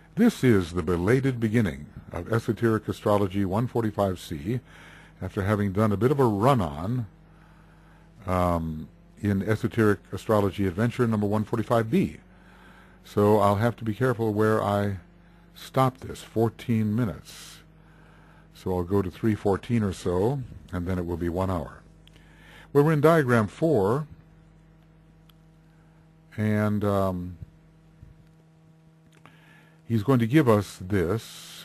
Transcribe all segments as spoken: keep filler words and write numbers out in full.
This is the belated beginning of Esoteric Astrology one forty-five C, after having done a bit of a run-on um, in Esoteric Astrology Adventure number one forty-five B. So I'll have to be careful where I stop this, fourteen minutes. So I'll go to three fourteen or so, and then it will be one hour. Well, we're in diagram four, and um, he's going to give us this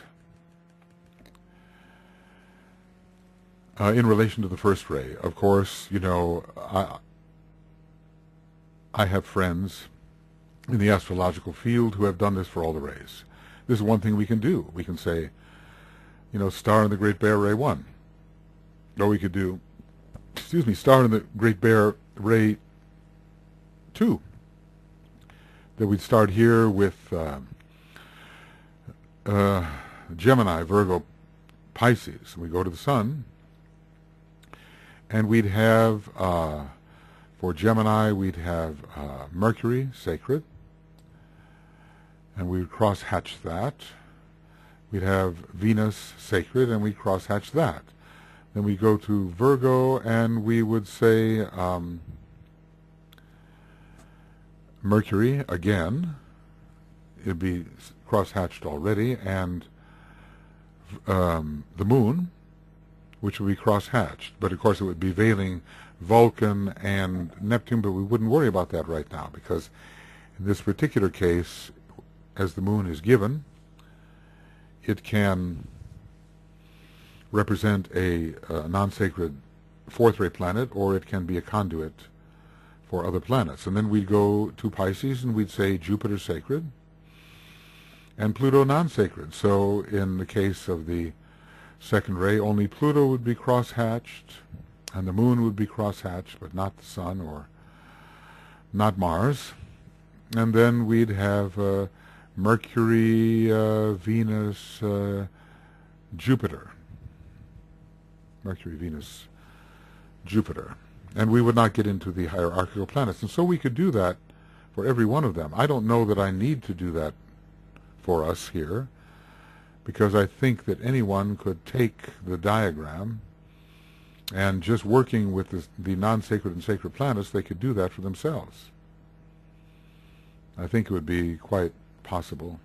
uh, in relation to the first ray. Of course, you know, I, I have friends in the astrological field who have done this for all the rays. This is one thing we can do. We can say, you know, star in the Great Bear Ray one. Or we could do, excuse me, star in the Great Bear Ray two. That we'd start here with uh, uh, Gemini, Virgo, Pisces. We go to the Sun, and we'd have, uh, for Gemini, we'd have uh, Mercury, sacred, and we would cross-hatch that. We'd have Venus, sacred, and we'd cross-hatch that. Then we go to Virgo, and we would say um, Mercury again. It'd be cross-hatched already, and um, the Moon, which would be cross-hatched. But of course it would be veiling Vulcan and Neptune, but we wouldn't worry about that right now, because in this particular case, as the Moon is given, it can represent a, a non-sacred fourth ray planet, or it can be a conduit for other planets. And then we'd go to Pisces, and we'd say Jupiter sacred and Pluto non-sacred. So in the case of the second ray, only Pluto would be cross-hatched, and the Moon would be cross-hatched, but not the Sun or not Mars. And then we'd have uh, Mercury, uh, Venus, uh, Jupiter. Mercury, Venus, Jupiter. And we would not get into the hierarchical planets. And so we could do that for every one of them. I don't know that I need to do that for us here, because I think that anyone could take the diagram and just working with the, the non-sacred and sacred planets, they could do that for themselves. I think it would be quite possible.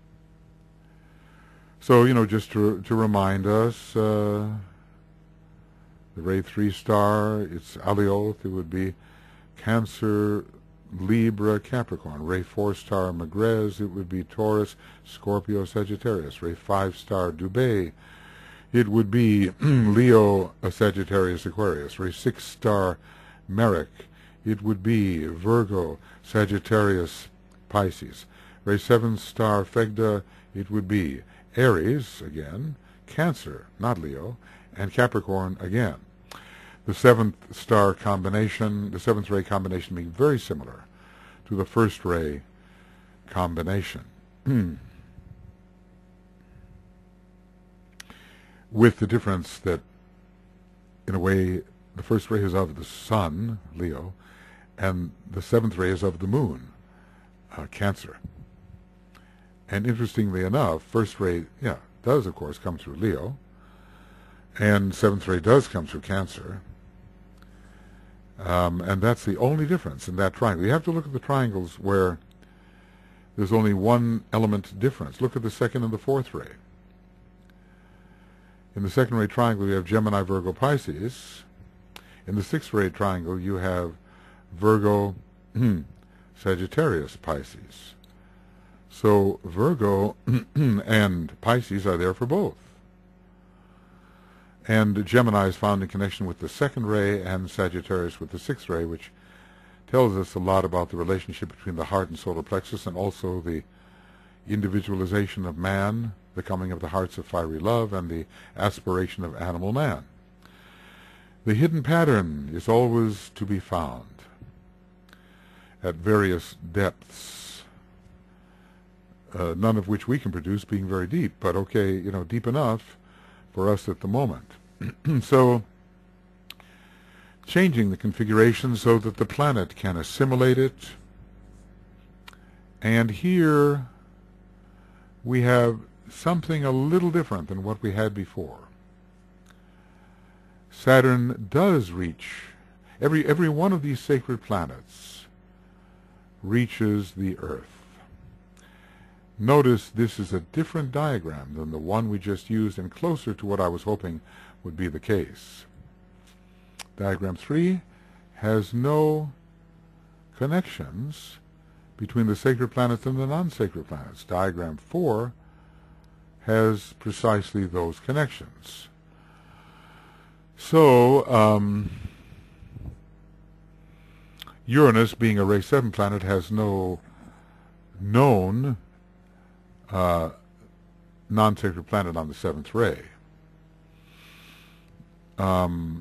So, you know, just to, to remind us, uh, the Ray three star, it's Alioth, it would be Cancer, Libra, Capricorn. Ray four star, Megrez, it would be Taurus, Scorpio, Sagittarius. Ray five star, Dubhe, it would be Leo, Sagittarius, Aquarius. Ray six star, Merrick, it would be Virgo, Sagittarius, Pisces. Ray seven star, Phegda, it would be Aries, again, Cancer, not Leo, and Capricorn again. The seventh star combination, the seventh ray combination being very similar to the first ray combination. With the difference that, in a way, the first ray is of the Sun, Leo, and the seventh ray is of the Moon, uh, Cancer. And interestingly enough, first ray, yeah, does of course come through Leo, and seventh ray does come through Cancer. Um, and that's the only difference in that triangle. You have to look at the triangles where there's only one element difference. Look at the second and the fourth ray. In the second ray triangle, you have Gemini, Virgo, Pisces. In the sixth ray triangle, you have Virgo, Sagittarius, Pisces. So Virgo and Pisces are there for both. And Gemini is found in connection with the second ray, and Sagittarius with the sixth ray, which tells us a lot about the relationship between the heart and solar plexus, and also the individualization of man, the coming of the hearts of fiery love, and the aspiration of animal man. The hidden pattern is always to be found at various depths, uh, none of which we can produce, being very deep, but okay, you know, deep enough for us at the moment. So, changing the configuration so that the planet can assimilate it. And here we have something a little different than what we had before. Saturn does reach, every, every one of these sacred planets reaches the Earth. Notice this is a different diagram than the one we just used and closer to what I was hoping would be the case. Diagram three has no connections between the sacred planets and the non-sacred planets. Diagram four has precisely those connections. So, um, Uranus, being a ray seven planet, has no known uh, non-sacred planet on the seventh ray. Um,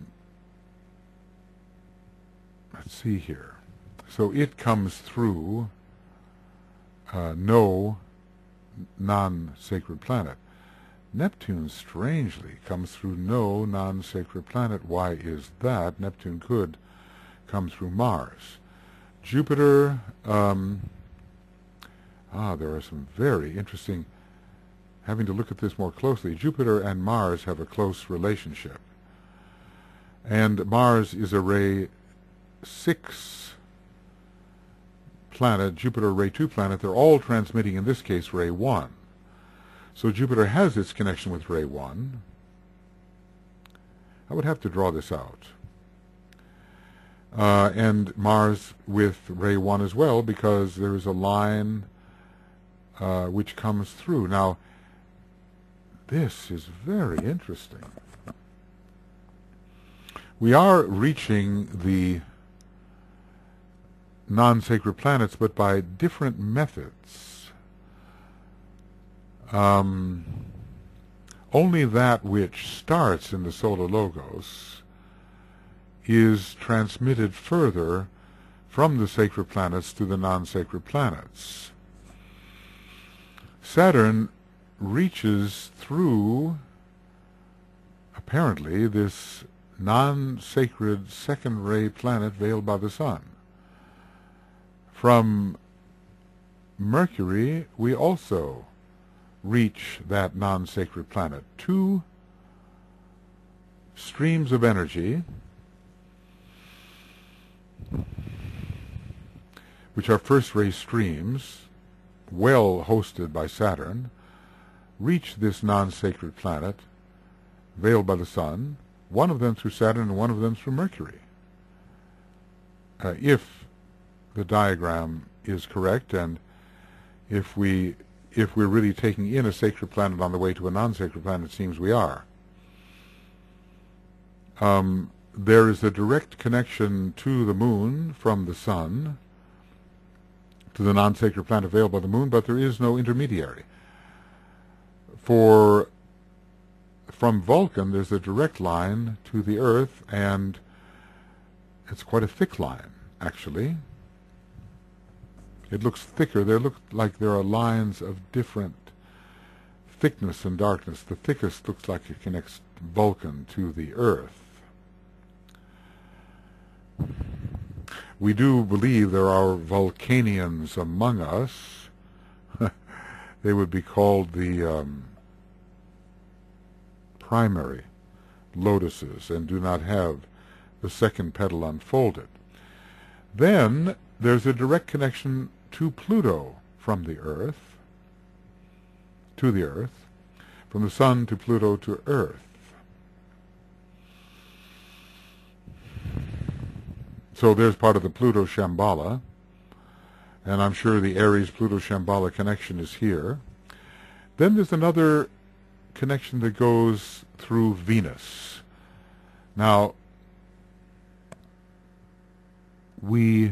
let's see here. So it comes through uh, no non-sacred planet. Neptune, strangely, comes through no non-sacred planet. Why is that? Neptune could come through Mars. Jupiter, um, ah, there are some very interesting, having to look at this more closely. Jupiter and Mars have a close relationship. And Mars is a ray six planet, Jupiter ray two planet. They're all transmitting, in this case, ray one. So Jupiter has its connection with ray one. I would have to draw this out. Uh, and Mars with ray one as well, because there is a line uh, which comes through. Now, this is very interesting. We are reaching the non-sacred planets, but by different methods. Um, only that which starts in the solar logos is transmitted further from the sacred planets to the non-sacred planets. Saturn reaches through, apparently, this non-sacred second-ray planet veiled by the sun. From Mercury, we also reach that non-sacred planet. Two streams of energy, which are first-ray streams, well hosted by Saturn, reach this non-sacred planet, veiled by the sun, one of them through Saturn and one of them through Mercury. Uh, if the diagram is correct, and if we if we're really taking in a sacred planet on the way to a non-sacred planet, it seems we are. Um, there is a direct connection to the moon from the sun to the non-sacred planet veiled by the moon, but there is no intermediary. For from Vulcan, there's a direct line to the Earth, and it's quite a thick line, actually. It looks thicker. There look like there are lines of different thickness and darkness. The thickest looks like it connects Vulcan to the Earth. We do believe there are Vulcanians among us. They would be called the um, primary lotuses and do not have the second petal unfolded. Then there's a direct connection to Pluto from the Earth, to the Earth, from the Sun to Pluto to Earth. So there's part of the Pluto-Shambhala, and I'm sure the Aries-Pluto-Shambhala connection is here. Then there's another connection that goes through Venus. Now, we...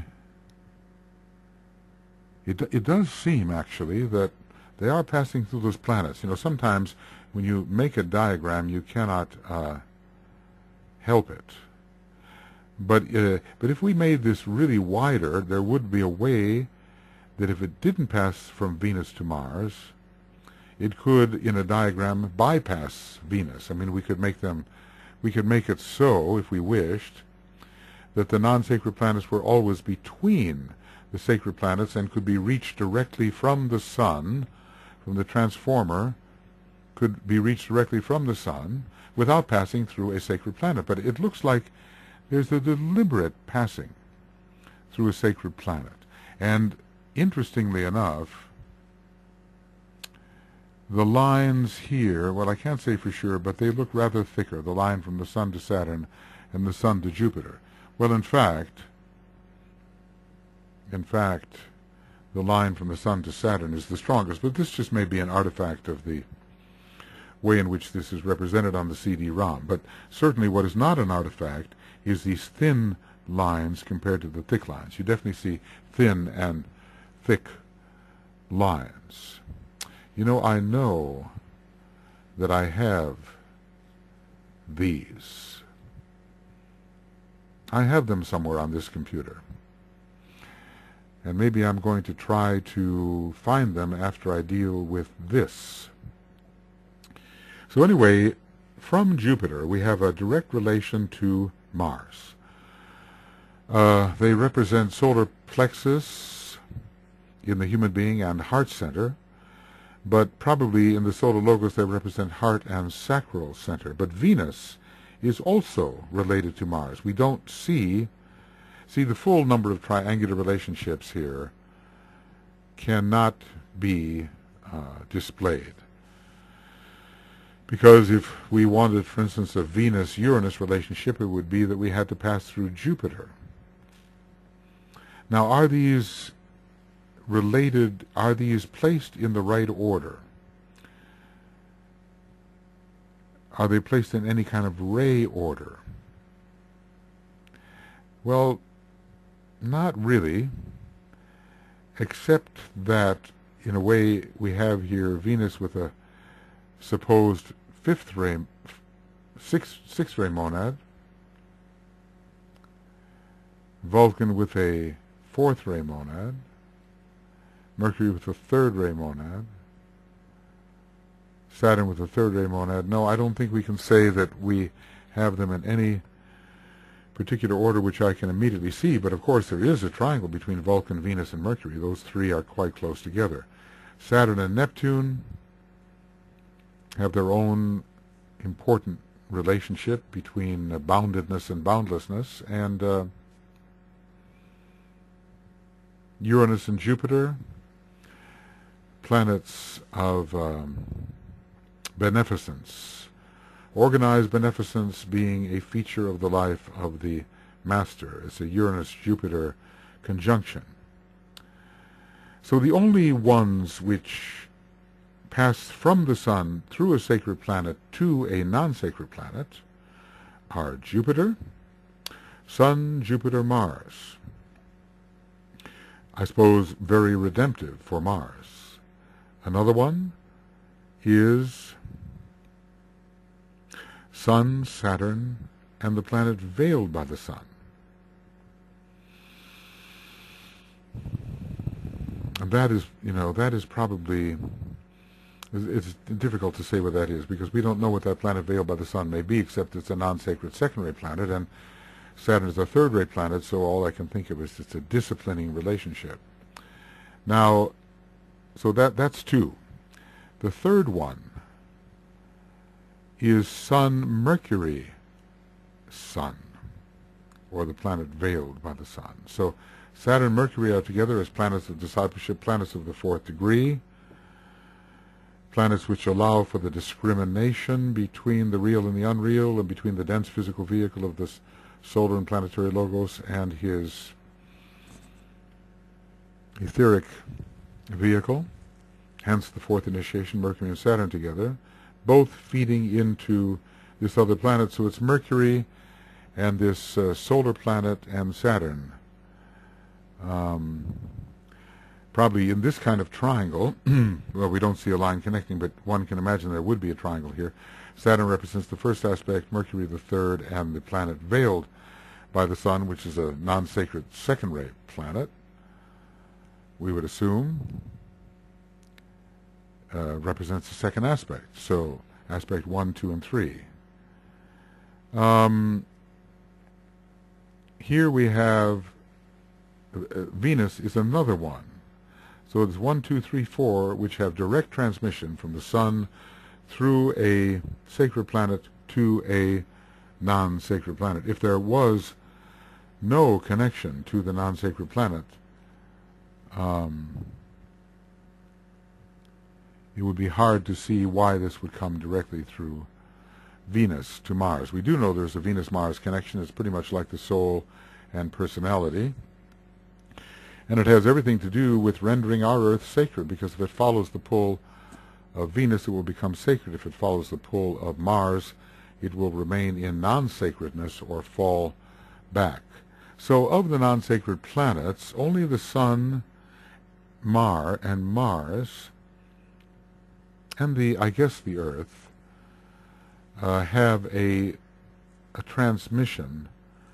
It, it does seem, actually, that they are passing through those planets. You know, sometimes when you make a diagram, you cannot uh, help it. But, uh, but if we made this really wider, there would be a way that if it didn't pass from Venus to Mars, it could, in a diagram, bypass Venus. I mean, we could make them, we could make it so, if we wished, that the non-sacred planets were always between the sacred planets and could be reached directly from the sun, from the transformer could be reached directly from the sun without passing through a sacred planet. But it looks like there's a deliberate passing through a sacred planet. And interestingly enough, the lines here, well, I can't say for sure, but they look rather thicker, the line from the sun to Saturn and the sun to Jupiter. Well, in fact, in fact, the line from the sun to Saturn is the strongest, but this just may be an artifact of the way in which this is represented on the C D ROM. But certainly what is not an artifact is these thin lines compared to the thick lines. You definitely see thin and thick lines. You know, I know that I have these. I have them somewhere on this computer. And maybe I'm going to try to find them after I deal with this. So anyway, from Jupiter, we have a direct relation to Mars. Uh, they represent solar plexus in the human being and heart center, but probably in the solar logos they represent heart and sacral center. But Venus is also related to Mars. We don't see, see the full number of triangular relationships here cannot be uh, displayed. Because if we wanted, for instance, a Venus-Uranus relationship, it would be that we had to pass through Jupiter. Now, are these related, are these placed in the right order? Are they placed in any kind of ray order? Well, not really, except that, in a way, we have here Venus with a supposed fifth ray, sixth, sixth ray monad, Vulcan with a fourth ray monad, Mercury with a third ray monad, Saturn with a third ray monad. No, I don't think we can say that we have them in any particular order which I can immediately see, but of course there is a triangle between Vulcan, Venus, and Mercury. Those three are quite close together. Saturn and Neptune have their own important relationship between uh, boundedness and boundlessness, and uh, Uranus and Jupiter, planets of um, beneficence, organized beneficence being a feature of the life of the master. It's a Uranus-Jupiter conjunction. So the only ones which pass from the sun through a sacred planet to a non-sacred planet are Jupiter, Sun, Jupiter, Mars. I suppose very redemptive for Mars. Another one is Sun, Saturn, and the planet veiled by the sun. And that is, you know, that is probably, it's difficult to say what that is, because we don't know what that planet veiled by the sun may be, except it's a non-sacred second-ray planet, and Saturn is a third-ray planet, so all I can think of is it's a disciplining relationship. Now, so that that's two. The third one is Sun-Mercury Sun, or the planet veiled by the sun. So Saturn and Mercury are together as planets of discipleship, planets of the fourth degree, planets which allow for the discrimination between the real and the unreal, and between the dense physical vehicle of this solar and planetary logos and his etheric vehicle, hence the fourth initiation, Mercury and Saturn together, both feeding into this other planet. So it's Mercury and this uh, solar planet and Saturn. Um, probably in this kind of triangle, well, we don't see a line connecting, but one can imagine there would be a triangle here. Saturn represents the first aspect, Mercury the third, and the planet veiled by the sun, which is a non-sacred second-ray planet, we would assume, uh, represents the second aspect. So aspect one, two, and three. Um, here we have uh, Venus is another one. So it's one, two, three, four, which have direct transmission from the sun through a sacred planet to a non-sacred planet. If there was no connection to the non-sacred planet, um, it would be hard to see why this would come directly through Venus to Mars. We do know there's a Venus-Mars connection. It's pretty much like the soul and personality. And it has everything to do with rendering our Earth sacred, because if it follows the pull of Venus, it will become sacred. If it follows the pull of Mars, it will remain in non-sacredness or fall back. So of the non-sacred planets, only the Sun, Mar, and Mars, and the, I guess, the Earth, uh, have a, a transmission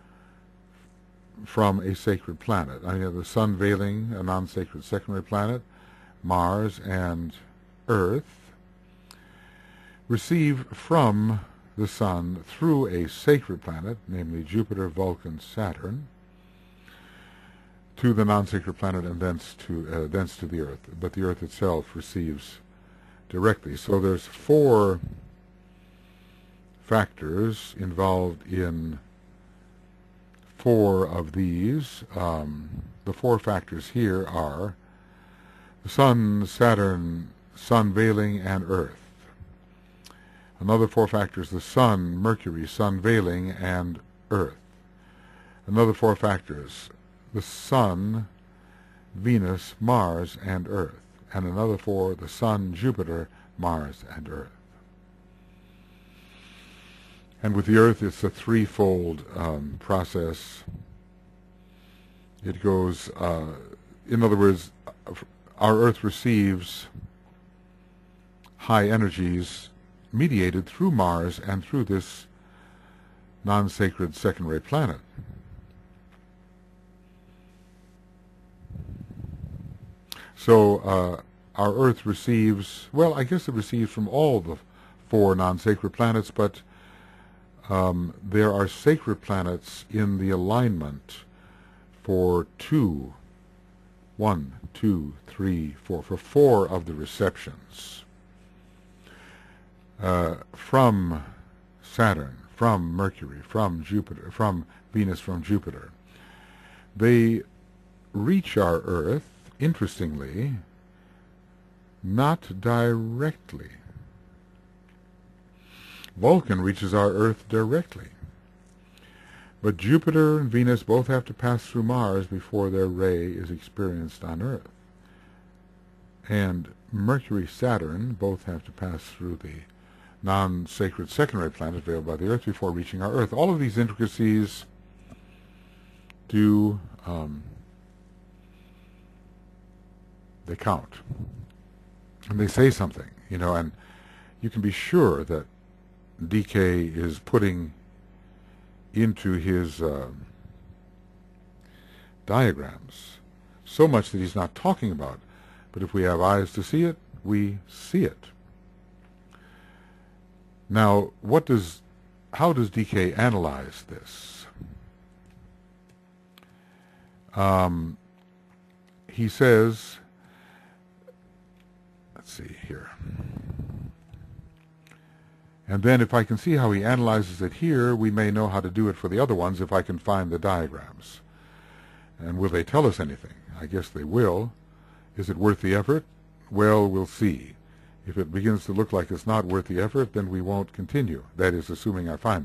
from a sacred planet. I mean, the Sun veiling a non-sacred secondary planet, Mars and Earth receive from the Sun through a sacred planet, namely Jupiter, Vulcan, Saturn, to the non-sacred planet and thence to uh, thence to the Earth. But the Earth itself receives directly. So there's four factors involved in four of these. Um, the four factors here are the Sun, Saturn, Sun veiling, and Earth. Another four factors, the Sun, Mercury, Sun veiling, and Earth. Another four factors, the Sun, Venus, Mars, and Earth. And another four, the Sun, Jupiter, Mars, and Earth. And with the Earth, it's a threefold um, process. It goes, uh, in other words, our Earth receives high energies mediated through Mars and through this non-sacred secondary planet. So uh, our Earth receives, well, I guess it receives from all the four non-sacred planets, but um, there are sacred planets in the alignment for two, one, two, three, four, for four of the receptions. Uh, from Saturn, from Mercury, from Jupiter, from Venus, from Jupiter. They reach our Earth, interestingly, not directly. Vulcan reaches our Earth directly. But Jupiter and Venus both have to pass through Mars before their ray is experienced on Earth. And Mercury, Saturn both have to pass through the non-sacred secondary planet veiled by the Earth before reaching our Earth. All of these intricacies do, um, they count. And they say something, you know, and you can be sure that D K is putting into his uh, diagrams so much that he's not talking about. But if we have eyes to see it, we see it. Now, what does, how does D K analyze this? Um, he says, let's see here. And then if I can see how he analyzes it here, we may know how to do it for the other ones if I can find the diagrams. And will they tell us anything? I guess they will. Is it worth the effort? Well, we'll see. If it begins to look like it's not worth the effort, then we won't continue. That is, assuming I find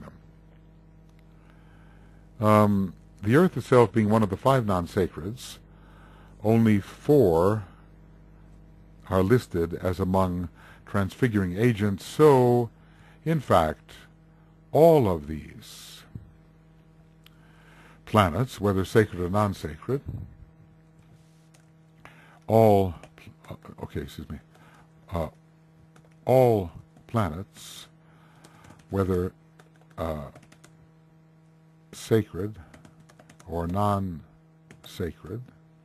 them. Um, the Earth itself being one of the five non-sacreds, only four are listed as among transfiguring agents. So, in fact, all of these planets, whether sacred or non-sacred, all, okay, excuse me, uh, all planets, whether uh, sacred or non-sacred,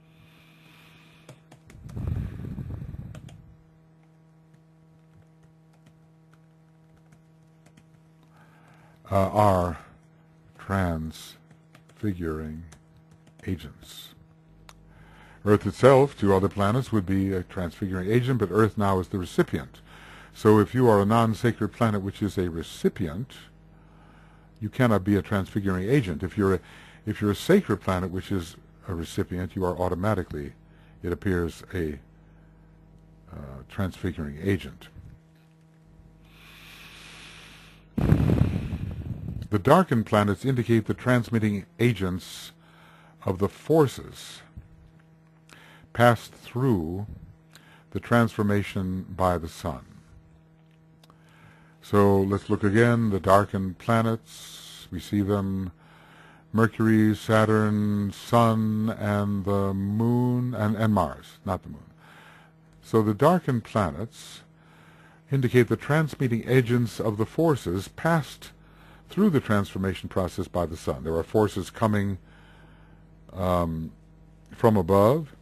uh, are transfiguring agents. Earth itself to other planets would be a transfiguring agent, but Earth now is the recipient. So if you are a non-sacred planet which is a recipient, you cannot be a transfiguring agent. If you're a, if you're a sacred planet which is a recipient, you are automatically, it appears, a uh, transfiguring agent. The darkened planets indicate the transmitting agents of the forces passed through the transformation by the sun. So let's look again. The darkened planets, we see them: Mercury, Saturn, Sun, and the Moon, and, and Mars, not the Moon. So the darkened planets indicate the transmitting agents of the forces passed through the transformation process by the sun. There are forces coming um, from above,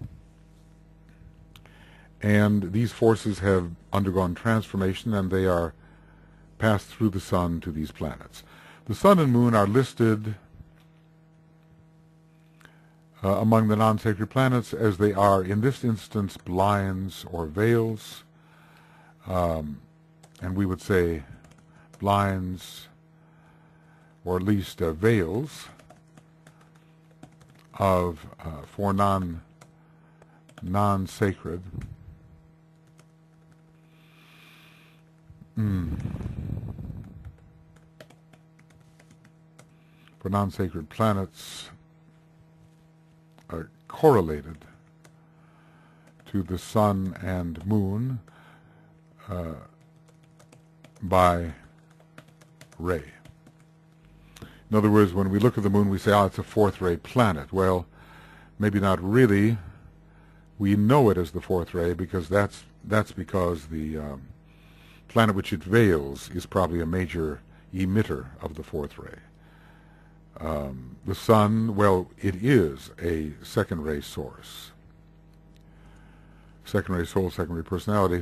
and these forces have undergone transformation, and they are passed through the sun to these planets. The sun and moon are listed uh, among the non-sacred planets as they are, in this instance, blinds or veils, um, and we would say blinds, or at least uh, veils, of uh, for non non-sacred mm. for non-sacred planets are correlated to the sun and moon uh, by ray. In other words, when we look at the moon, we say, oh, it's a fourth ray planet. Well, maybe not really. We know it as the fourth ray because that's that's because the um, planet which it veils is probably a major emitter of the fourth ray. Um, the sun, well, it is a second ray source. Second ray soul, second ray personality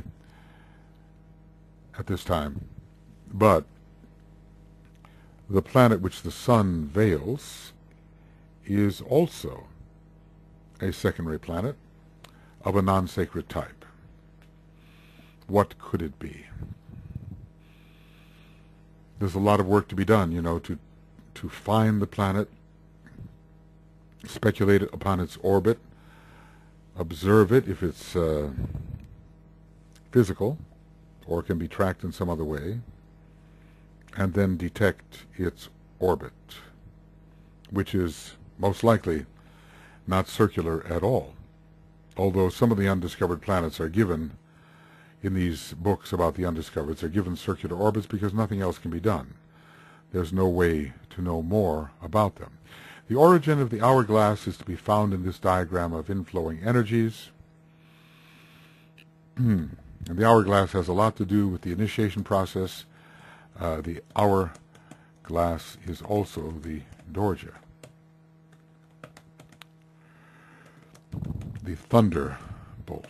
at this time. But the planet which the sun veils is also a second-ray planet of a non-sacred type. What could it be? There's a lot of work to be done, you know, to to find the planet, speculate upon its orbit, observe it if it's uh, physical or can be tracked in some other way, and then detect its orbit, which is most likely not circular at all, although some of the undiscovered planets are given, in these books about the undiscovereds, are given circular orbits because nothing else can be done. There's no way to know more about them. The origin of the hourglass is to be found in this diagram of inflowing energies. And the hourglass has a lot to do with the initiation process. Uh, the hourglass is also the Dorja, the thunderbolt.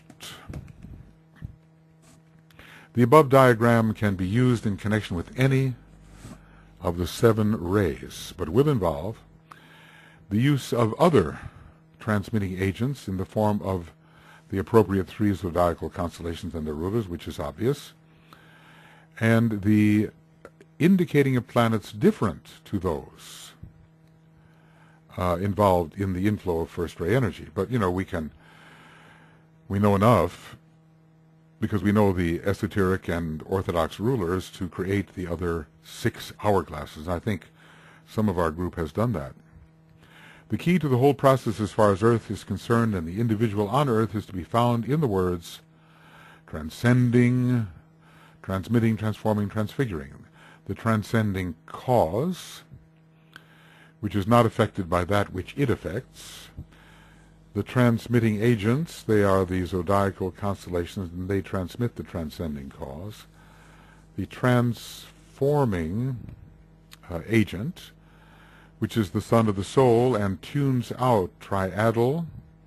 The above diagram can be used in connection with any of the seven rays, but will involve the use of other transmitting agents in the form of the appropriate three zodiacal constellations and their rulers, which is obvious, and the indicating of planets different to those uh, involved in the inflow of first-ray energy. But, you know, we can, we know enough, because we know the esoteric and orthodox rulers, to create the other six hourglasses. I think some of our group has done that. The key to the whole process as far as Earth is concerned and the individual on Earth is to be found in the words transcending, transmitting, transforming, transfiguring. The transcending cause, which is not affected by that which it affects. The transmitting agents, they are the zodiacal constellations, and they transmit the transcending cause. The transforming uh, agent, which is the sun of the soul, and tunes out triadal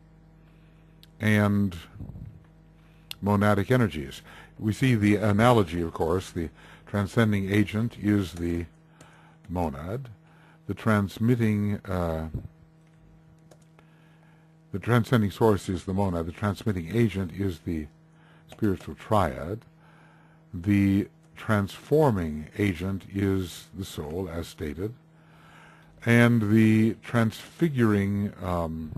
and monadic energies. We see the analogy, of course. The transcending agent is the monad. The transmitting uh, The transcending source is the monad. The transmitting agent is the spiritual triad. The transforming agent is the soul, as stated. And the transfiguring um,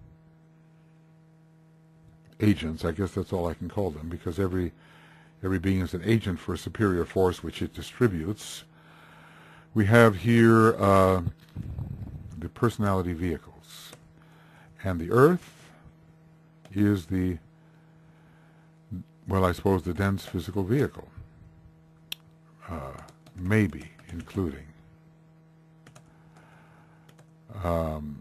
agents, I guess that's all I can call them, because every every being is an agent for a superior force which it distributes. We have here uh, the personality vehicles. And the earth is the, well, I suppose the dense physical vehicle, uh, maybe including um,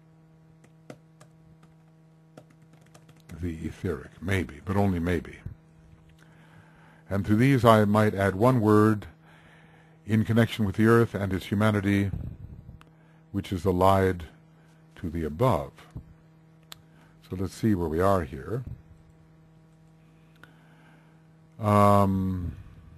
the etheric, maybe, but only maybe. And to these I might add one word in connection with the earth and its humanity, which is allied to the above. So let's see where we are here. Um,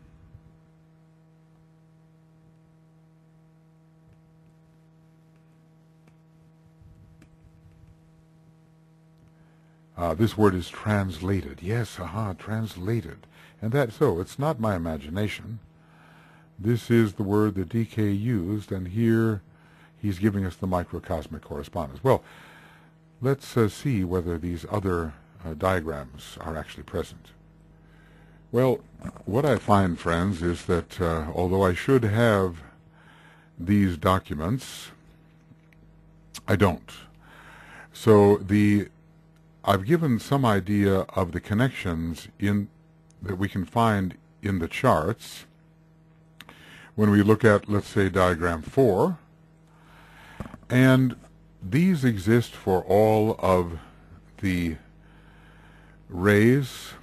uh, this word is translated. Yes, aha, translated. And that, so, it's not my imagination. This is the word that D K used, and here he's giving us the microcosmic correspondence. Well, let's uh, see whether these other uh, diagrams are actually present. Well, what I find, friends, is that uh, although I should have these documents, I don't. So the I've given some idea of the connections in that we can find in the charts when we look at, let's say, diagram four, and these exist for all of the rays,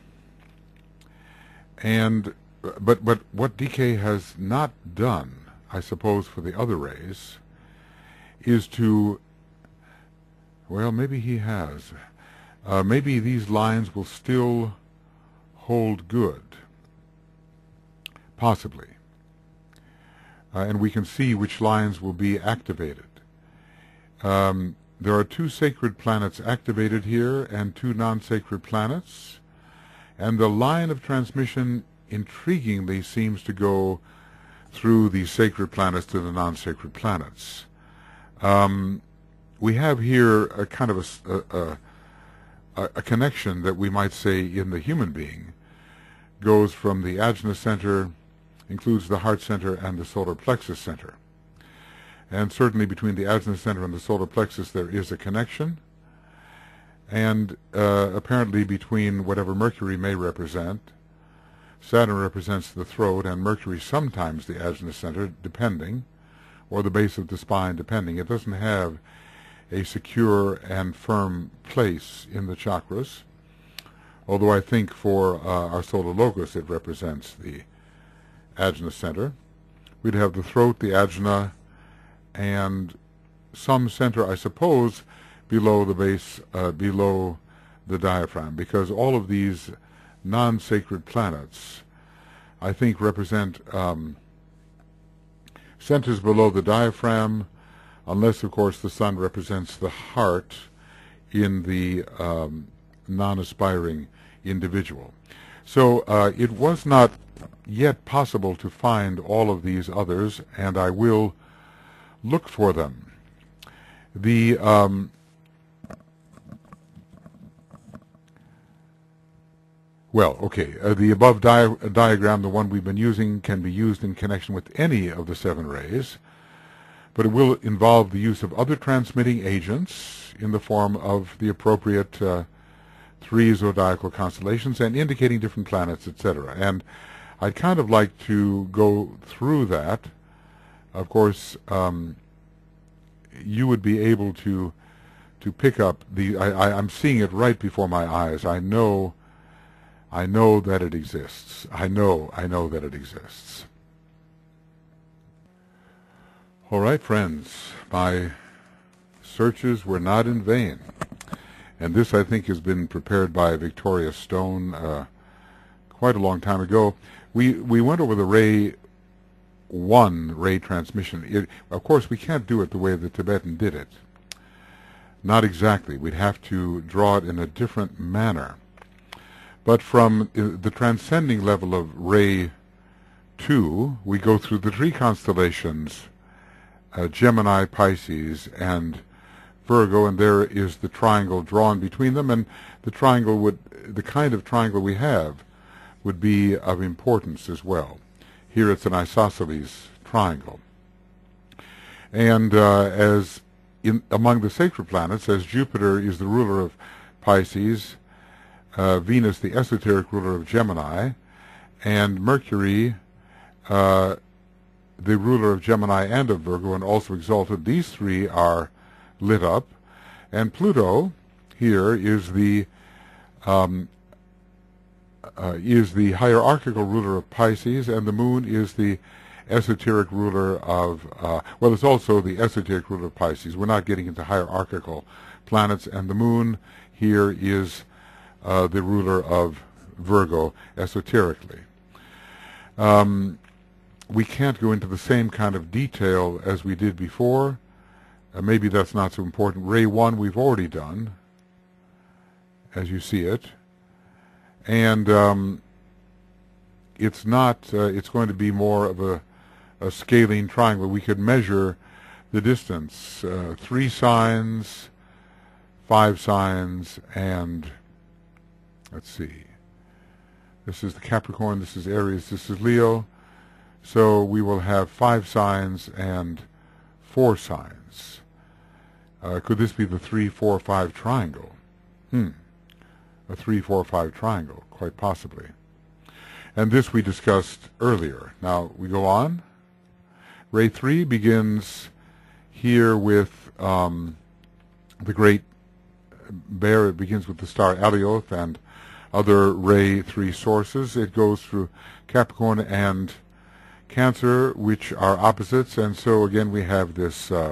and but but what D K has not done, I suppose, for the other rays, is to, well, maybe he has, uh, maybe these lines will still hold good, possibly, uh, and we can see which lines will be activated. Um, there are two sacred planets activated here and two non-sacred planets, and the line of transmission intriguingly seems to go through the sacred planets to the non-sacred planets. Um, we have here a kind of a, a, a, a connection that we might say in the human being goes from the ajna center, includes the heart center and the solar plexus center. And certainly between the ajna center and the solar plexus there is a connection, and uh, apparently between whatever Mercury may represent. Saturn represents the throat, and Mercury sometimes the ajna center, depending, or the base of the spine, depending. It doesn't have a secure and firm place in the chakras, although I think for uh, our solar locus it represents the ajna center. We'd have the throat, the ajna, and some center, I suppose, below the base, uh, below the diaphragm, because all of these non-sacred planets, I think, represent um, centers below the diaphragm, unless, of course, the sun represents the heart in the um, non-aspiring individual. So uh, it was not yet possible to find all of these others, and I will look for them. The um, well, okay, uh, the above di diagram, the one we've been using, can be used in connection with any of the seven rays, but it will involve the use of other transmitting agents in the form of the appropriate uh, three zodiacal constellations and indicating different planets, et cetera. And I'd kind of like to go through that. Of course, um, you would be able to to pick up the. I, I, I'm seeing it right before my eyes. I know. I know that it exists. I know. I know that it exists. All right, friends. My searches were not in vain, and this, I think, has been prepared by Victoria Stone uh, quite a long time ago. We we went over the ray. One ray transmission. It, of course, we can't do it the way the Tibetan did it. Not exactly. We'd have to draw it in a different manner. But from the transcending level of Ray two, we go through the three constellations, uh, Gemini, Pisces, and Virgo, and there is the triangle drawn between them, and the triangle would, the kind of triangle we have, would be of importance as well. Here it's an isosceles triangle. And uh, as in among the sacred planets, as Jupiter is the ruler of Pisces, uh, Venus the esoteric ruler of Gemini, and Mercury uh, the ruler of Gemini and of Virgo, and also exalted, these three are lit up. And Pluto here is the um, uh, is the hierarchical ruler of Pisces, and the moon is the esoteric ruler of, uh, well, it's also the esoteric ruler of Pisces. We're not getting into hierarchical planets, and the moon here is uh, the ruler of Virgo esoterically. Um, we can't go into the same kind of detail as we did before. Uh, maybe that's not so important. Ray one we've already done, as you see it. And um, it's not, uh, it's going to be more of a, a scaling triangle. We could measure the distance, uh, three signs, five signs, and let's see. This is the Capricorn, this is Aries, this is Leo. So we will have five signs and four signs. Uh, could this be the three, four, five triangle? Hmm. A three, four, five triangle, quite possibly. And this we discussed earlier. Now we go on. Ray three begins here with um, the great bear. It begins with the star Alioth and other Ray three sources. It goes through Capricorn and Cancer, which are opposites, and so again we have this uh,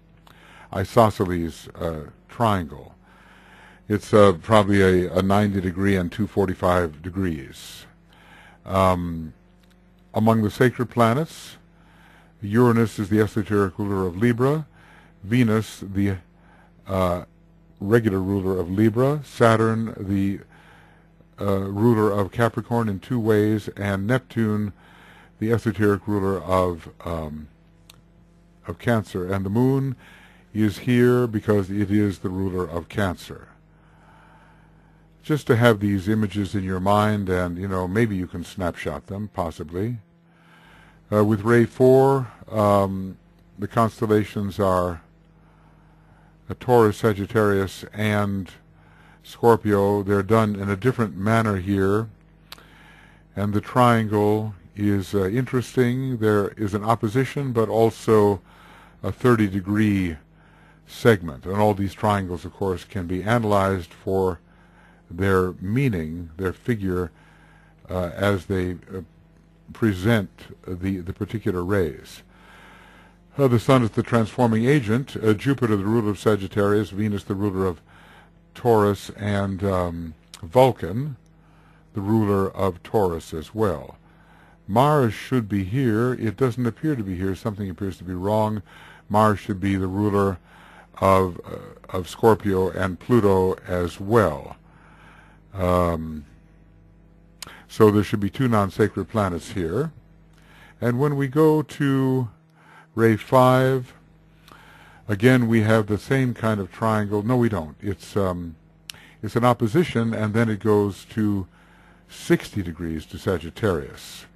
isosceles uh, triangle. It's uh, probably a, a ninety degree and two hundred forty-five degrees. Um, among the sacred planets, Uranus is the esoteric ruler of Libra, Venus the uh, regular ruler of Libra, Saturn the uh, ruler of Capricorn in two ways, and Neptune the esoteric ruler of um, of Cancer. And the moon is here because it is the ruler of Cancer. Just to have these images in your mind, and you know, maybe you can snapshot them, possibly. Uh, with Ray four, um, the constellations are uh, Taurus, Sagittarius, and Scorpio. They're done in a different manner here, and the triangle is uh, interesting. There is an opposition, but also a thirty degree segment, and all these triangles, of course, can be analyzed for their meaning, their figure, uh, as they uh, present the, the particular rays. Uh, the Sun is the transforming agent, uh, Jupiter the ruler of Sagittarius, Venus the ruler of Taurus, and um, Vulcan the ruler of Taurus as well. Mars should be here. It doesn't appear to be here. Something appears to be wrong. Mars should be the ruler of, uh, of Scorpio and Pluto as well. Um, so there should be two non-sacred planets here. And when we go to Ray five, again we have the same kind of triangle. No, we don't. It's, um, it's an opposition, and then it goes to sixty degrees to Sagittarius.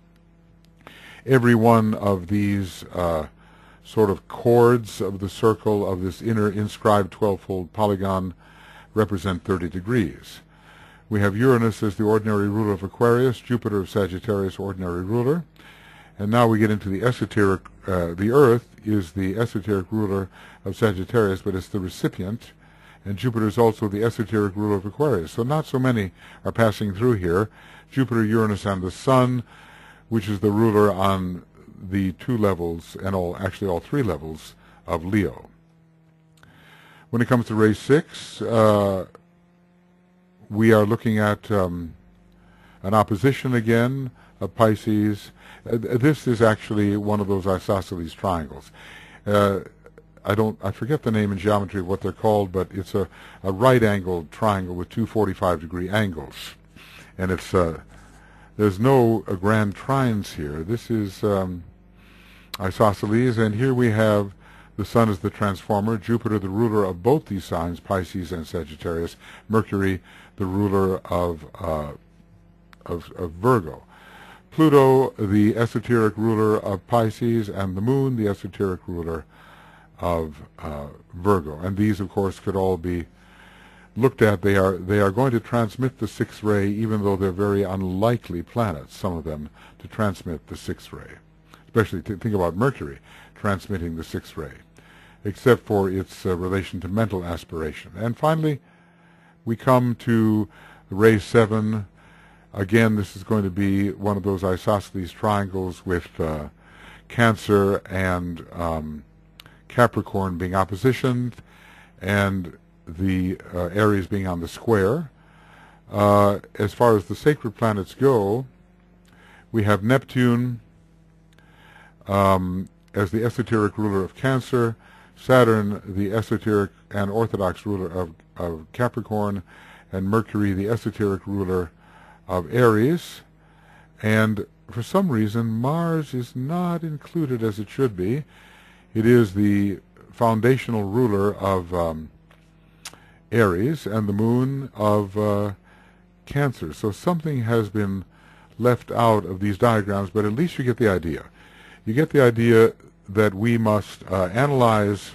Every one of these uh, sort of chords of the circle of this inner inscribed twelve-fold polygon represent thirty degrees. We have Uranus as the ordinary ruler of Aquarius, Jupiter of Sagittarius, ordinary ruler. And now we get into the esoteric, uh, the Earth is the esoteric ruler of Sagittarius, but it's the recipient, and Jupiter is also the esoteric ruler of Aquarius. So not so many are passing through here. Jupiter, Uranus, and the Sun, which is the ruler on the two levels, and all actually all three levels, of Leo. When it comes to Ray six, uh, we are looking at um, an opposition again of Pisces. Uh, this is actually one of those isosceles triangles. Uh, I don't, I forget the name in geometry of what they're called, but it's a, a right-angled triangle with two forty-five degree angles. And it's, uh, there's no uh, grand trines here. This is um, isosceles, and here we have the Sun as the transformer, Jupiter the ruler of both these signs, Pisces and Sagittarius, Mercury the ruler of, uh, of, of Virgo. Pluto, the esoteric ruler of Pisces, and the Moon, the esoteric ruler of uh, Virgo. And these, of course, could all be looked at. They are they are going to transmit the sixth ray, even though they're very unlikely planets, some of them, to transmit the sixth ray. Especially to think about Mercury transmitting the sixth ray, except for its uh, relation to mental aspiration. And finally, we come to ray seven. Again, this is going to be one of those isosceles triangles with uh, Cancer and um, Capricorn being oppositioned, and the uh, Aries being on the square. Uh, as far as the sacred planets go, we have Neptune um, as the esoteric ruler of Cancer, Saturn the esoteric and orthodox ruler of, of Capricorn, and Mercury the esoteric ruler of Aries. And for some reason Mars is not included as it should be. It is the foundational ruler of um, Aries and the Moon of uh, Cancer. So something has been left out of these diagrams, but at least you get the idea. You get the idea that we must uh, analyze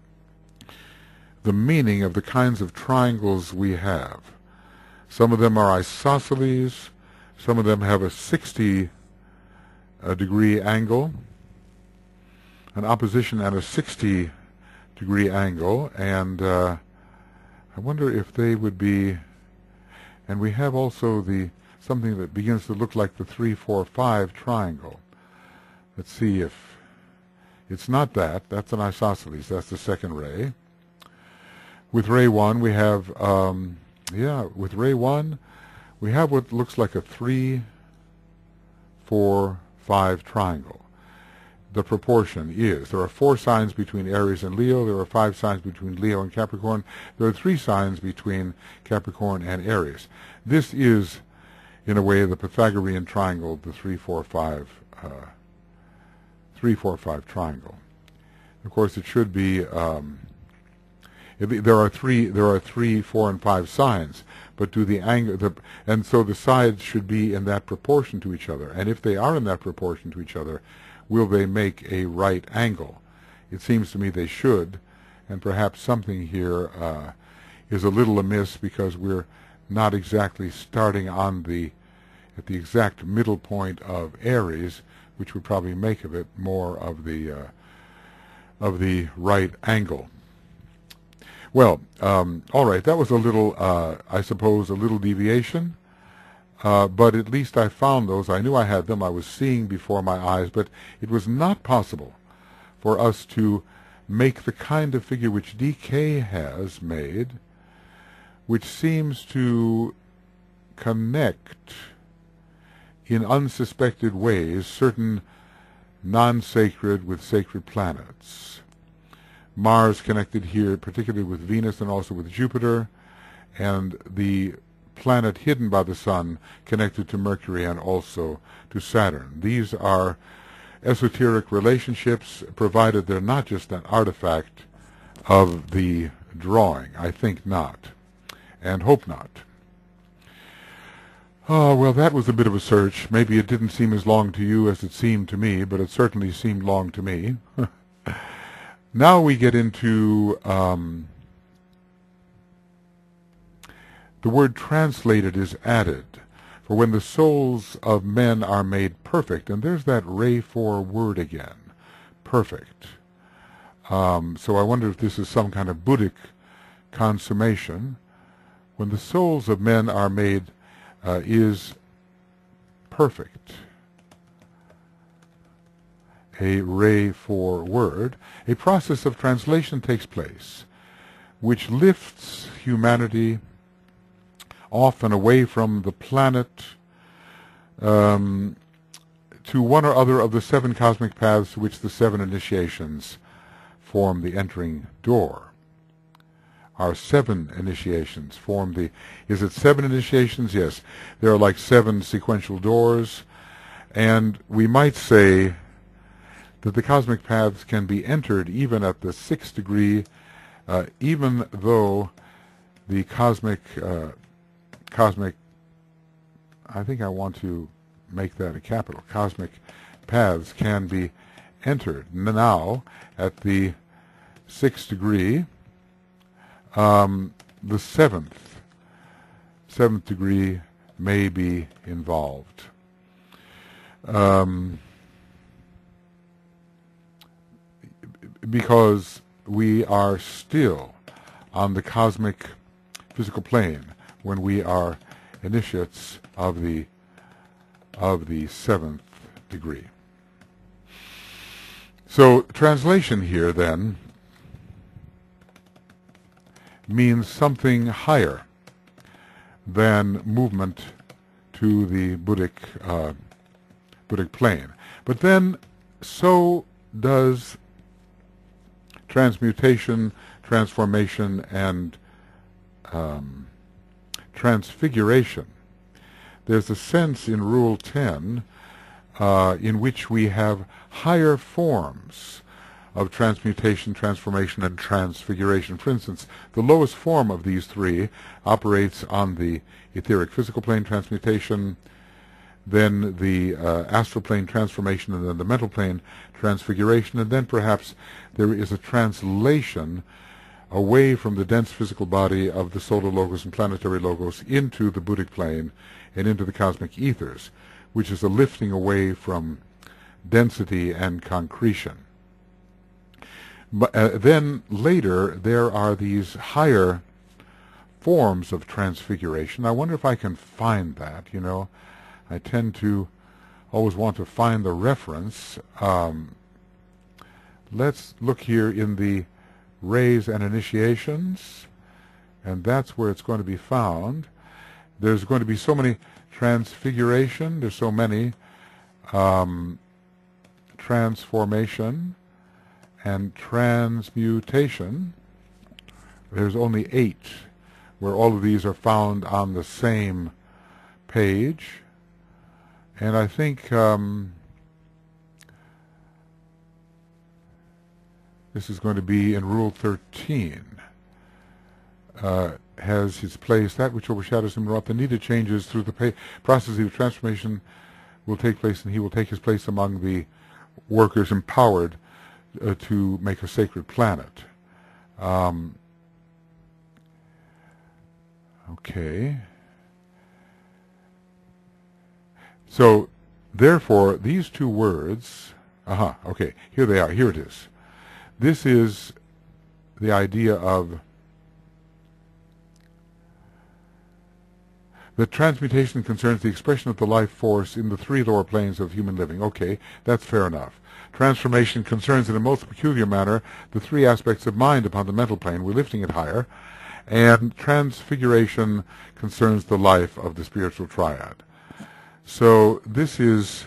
the meaning of the kinds of triangles we have. Some of them are isosceles, some of them have a sixty uh, degree angle, an opposition and a sixty degree angle, and uh, I wonder if they would be, and we have also the something that begins to look like the three four five triangle. Let's see if it's not that. That's an isosceles. That's the second ray. With ray one, we have, um, yeah, with ray one, we have what looks like a three four five triangle. The proportion is, there are four signs between Aries and Leo, there are five signs between Leo and Capricorn, there are three signs between Capricorn and Aries. This is, in a way, the Pythagorean triangle, the three four five uh, three four five triangle. Of course, it should be, um, it, there are three, there are three, four, and five signs, but do the angle, the, and so the sides should be in that proportion to each other. And if they are in that proportion to each other, will they make a right angle? It seems to me they should, and perhaps something here uh, is a little amiss because we're not exactly starting on the at the exact middle point of Aries, which would probably make of it more of the uh, of the right angle. Well, um, all right, that was a little, uh, I suppose, a little deviation. Uh, but at least I found those. I knew I had them. I was seeing before my eyes, but it was not possible for us to make the kind of figure which D K has made, which seems to connect in unsuspected ways certain non-sacred with sacred planets. Mars connected here particularly with Venus and also with Jupiter, and the planet hidden by the Sun connected to Mercury and also to Saturn. These are esoteric relationships, provided they're not just an artifact of the drawing. I think not, and hope not. Oh, well, that was a bit of a search. Maybe it didn't seem as long to you as it seemed to me, but it certainly seemed long to me. Now we get into um, the word translated is added. For when the souls of men are made perfect, and there's that ray four word again, perfect. Um, so I wonder if this is some kind of Buddhic consummation. When the souls of men are made uh, is perfect, a ray four word, a process of translation takes place, which lifts humanity off and away from the planet um, to one or other of the seven cosmic paths which the seven initiations form the entering door. Our seven initiations form the... Is it seven initiations? Yes. There are like seven sequential doors, and we might say that the cosmic paths can be entered even at the sixth degree, uh, even though the cosmic, uh, cosmic, I think I want to make that a capital, cosmic paths can be entered now at the sixth degree. Um, the seventh, seventh degree may be involved. Um, because we are still on the cosmic physical plane when we are initiates of the of the seventh degree. So translation here then means something higher than movement to the Buddhic uh, Buddhic plane. But then so does transmutation, transformation, and um, transfiguration. There's a sense in Rule ten uh, in which we have higher forms of transmutation, transformation, and transfiguration. For instance, the lowest form of these three operates on the etheric physical plane, transmutation, then the uh, astral plane, transformation, and then the mental plane, transfiguration, and then perhaps there is a translation away from the dense physical body of the solar logos and planetary logos into the Buddhic plane and into the cosmic ethers, which is a lifting away from density and concretion. But uh, then later there are these higher forms of transfiguration. I wonder if I can find that, you know. I tend to always want to find the reference. Um, let's look here in the Rays and Initiations, and that's where it's going to be found. There's going to be so many transfiguration, there's so many um, transformation and transmutation. There's only eight, where all of these are found on the same page. And I think um, this is going to be in Rule thirteen. Uh, has his place, that which overshadows him wrought the needed changes through the pa- process of transformation will take place, and he will take his place among the workers empowered uh, to make a sacred planet. Um, okay. So, therefore, these two words, aha, okay, here they are, here it is. This is the idea of that transmutation concerns the expression of the life force in the three lower planes of human living. Okay, that's fair enough. Transformation concerns in a most peculiar manner the three aspects of mind upon the mental plane. We're lifting it higher. And transfiguration concerns the life of the spiritual triad. So this is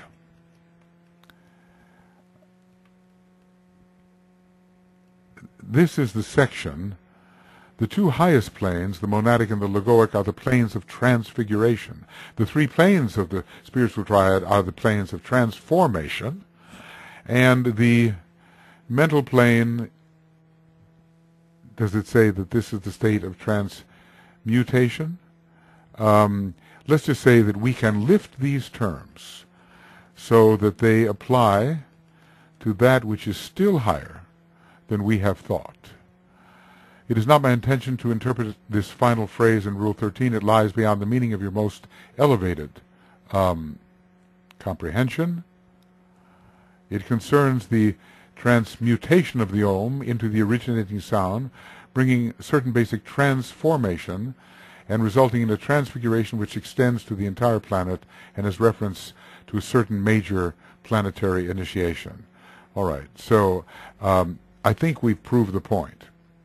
this is the section. The two highest planes, the monadic and the logoic, are the planes of transfiguration. The three planes of the spiritual triad are the planes of transformation, and the mental plane, does it say that this is the state of transmutation? Um, let's just say that we can lift these terms so that they apply to that which is still higher than we have thought. It is not my intention to interpret this final phrase in Rule thirteen. It lies beyond the meaning of your most elevated um, comprehension. It concerns the transmutation of the Om into the originating sound, bringing certain basic transformation and resulting in a transfiguration which extends to the entire planet and has reference to a certain major planetary initiation. All right, so um, I think we've proved the point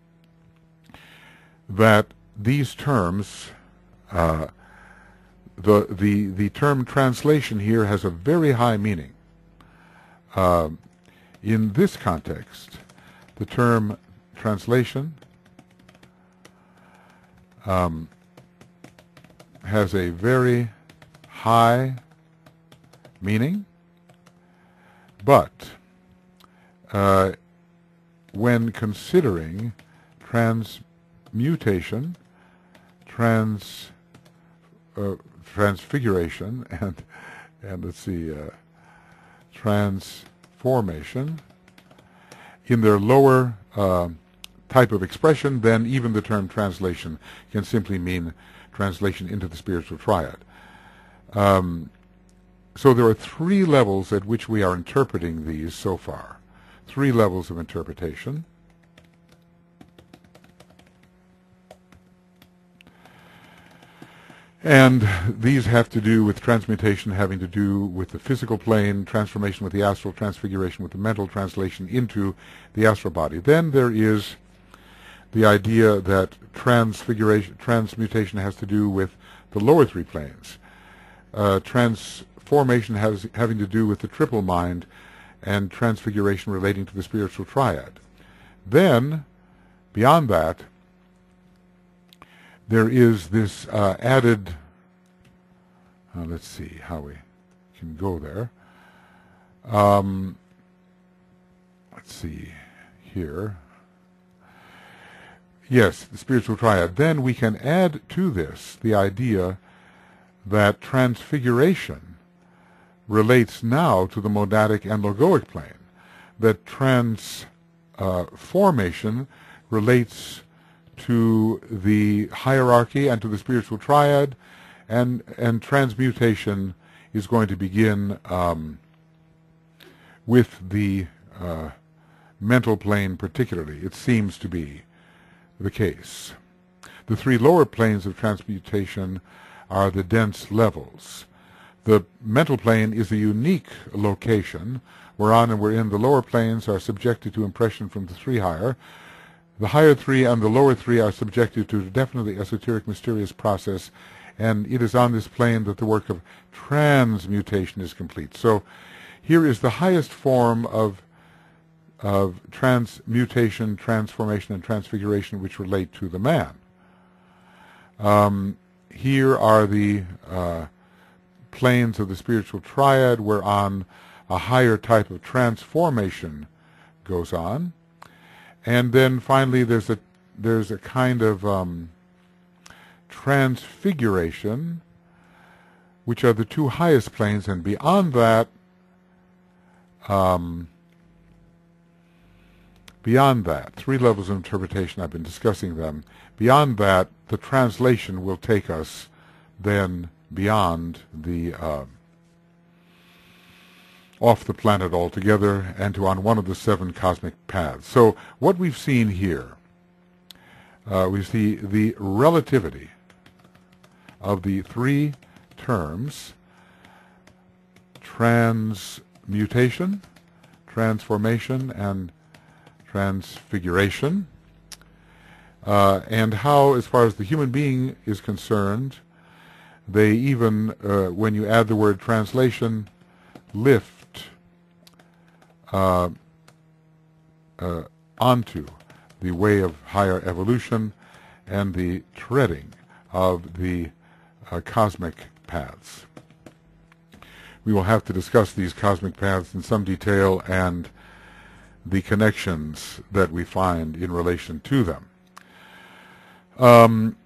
that these terms, uh, the, the, the term translation here has a very high meaning. Uh, in this context, the term translation um, has a very high meaning, but uh, when considering transmutation, trans uh, transfiguration, and and let's see, uh, transformation in their lower uh, type of expression, then even the term translation can simply mean translation into the spiritual triad. Um, so there are three levels at which we are interpreting these so far. Three levels of interpretation. And these have to do with transmutation, having to do with the physical plane, transformation with the astral, transfiguration with the mental, translation into the astral body. Then there is the idea that transfiguration, transmutation has to do with the lower three planes. Uh, transformation has having to do with the triple mind, and transfiguration relating to the spiritual triad. Then, beyond that, there is this uh, added, uh, let's see how we can go there. Um, let's see here. Yes, the spiritual triad. Then we can add to this the idea that transfiguration relates now to the monadic and logoic plane, that transformation uh, relates to the hierarchy and to the spiritual triad, and and transmutation is going to begin um, with the uh, mental plane particularly. It seems to be the case. The three lower planes of transmutation are the dense levels. The mental plane is a unique location whereon and wherein the lower planes are subjected to impression from the three higher. The higher three and the lower three are subjected to a definitely esoteric, mysterious process, and it is on this plane that the work of transmutation is complete. So here is the highest form of of transmutation, transformation, and transfiguration which relate to the man. Um, here are the uh, planes of the spiritual triad whereon a higher type of transformation goes on. And then finally there's a there's a kind of um, transfiguration, which are the two highest planes, and beyond that um, beyond that, three levels of interpretation, I've been discussing them. Beyond that, the translation will take us then beyond the uh, off the planet altogether and to on one of the seven cosmic paths. So what we've seen here, uh, we see the relativity of the three terms: transmutation, transformation, and transfiguration, uh, and how, as far as the human being is concerned, they even, uh, when you add the word translation, lift uh, uh, onto the way of higher evolution and the treading of the uh, cosmic paths. We will have to discuss these cosmic paths in some detail and the connections that we find in relation to them. Um,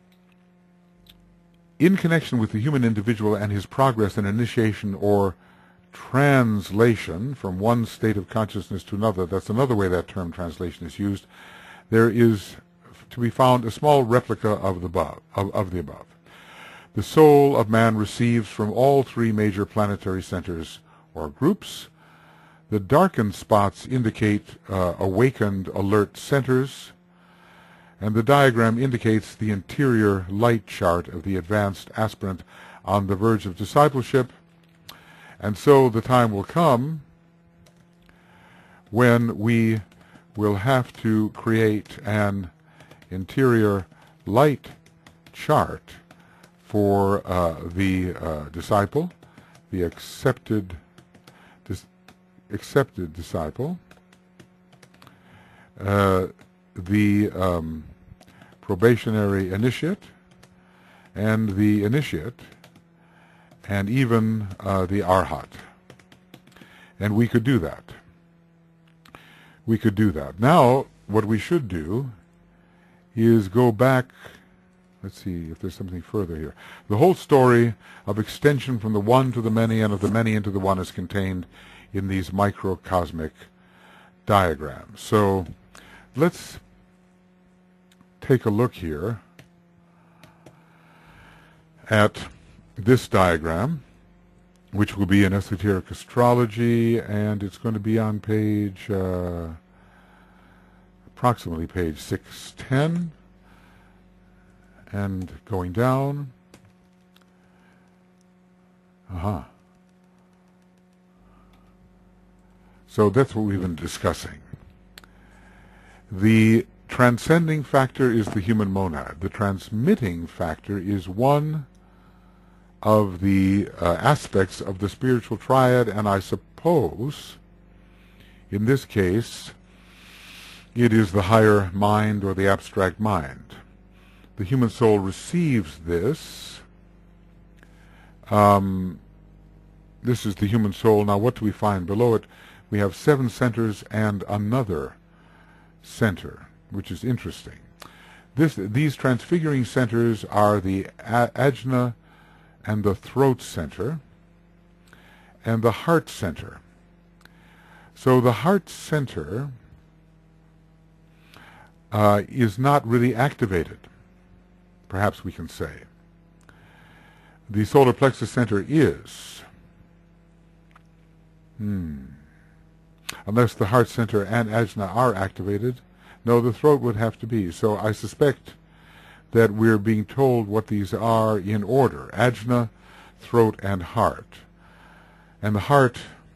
in connection with the human individual and his progress and initiation or translation from one state of consciousness to another, that's another way that term translation is used, there is to be found a small replica of the above. Of, of the above. The soul of man receives from all three major planetary centers or groups. The darkened spots indicate uh, awakened alert centers, and the diagram indicates the interior light chart of the advanced aspirant on the verge of discipleship. And so the time will come when we will have to create an interior light chart for uh, the uh, disciple, the accepted dis accepted disciple, uh, the um, probationary initiate, and the initiate, and even uh, the arhat. And we could do that. We could do that. Now, what we should do is go back. Let's see if there's something further here. The whole story of extension from the one to the many and of the many into the one is contained in these microcosmic diagrams. So let's take a look here at this diagram, which will be in esoteric astrology, and it's going to be on page, uh, approximately page six ten, and going down. Uh-huh. So that's what we've been discussing. The transcending factor is the human monad. The transmitting factor is one of the uh, aspects of the spiritual triad, and I suppose, in this case, it is the higher mind or the abstract mind. The human soul receives this. Um, this is the human soul. Now, what do we find below it? We have seven centers and another center, which is interesting. This, these transfiguring centers are the ajna and the throat center and the heart center. So the heart center uh, is not really activated, perhaps we can say. The solar plexus center is. Hmm. Unless the heart center and ajna are activated, no, the throat would have to be. So I suspect that we're being told what these are in order: ajna, throat, and heart. And the heart,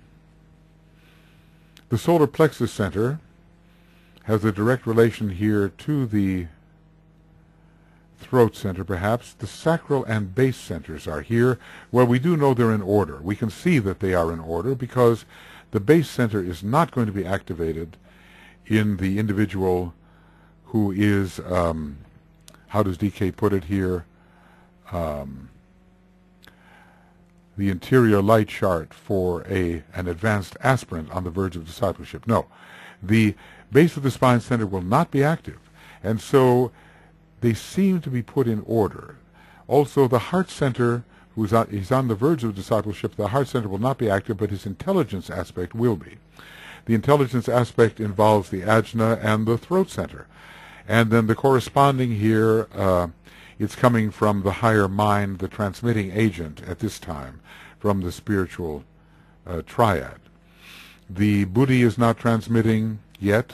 the solar plexus center, has a direct relation here to the throat center, perhaps. The sacral and base centers are here. Well, we do know they're in order. We can see that they are in order because the base center is not going to be activated in the individual who is, um, how does D K put it here, um, the interior light chart for a an advanced aspirant on the verge of discipleship. No, the base of the spine center will not be active, and so they seem to be put in order. Also, the heart center, who's on, he's on the verge of discipleship, the heart center will not be active, but his intelligence aspect will be. The intelligence aspect involves the ajna and the throat center. And then the corresponding here, uh, it's coming from the higher mind, the transmitting agent at this time, from the spiritual uh, triad. The buddhi is not transmitting yet.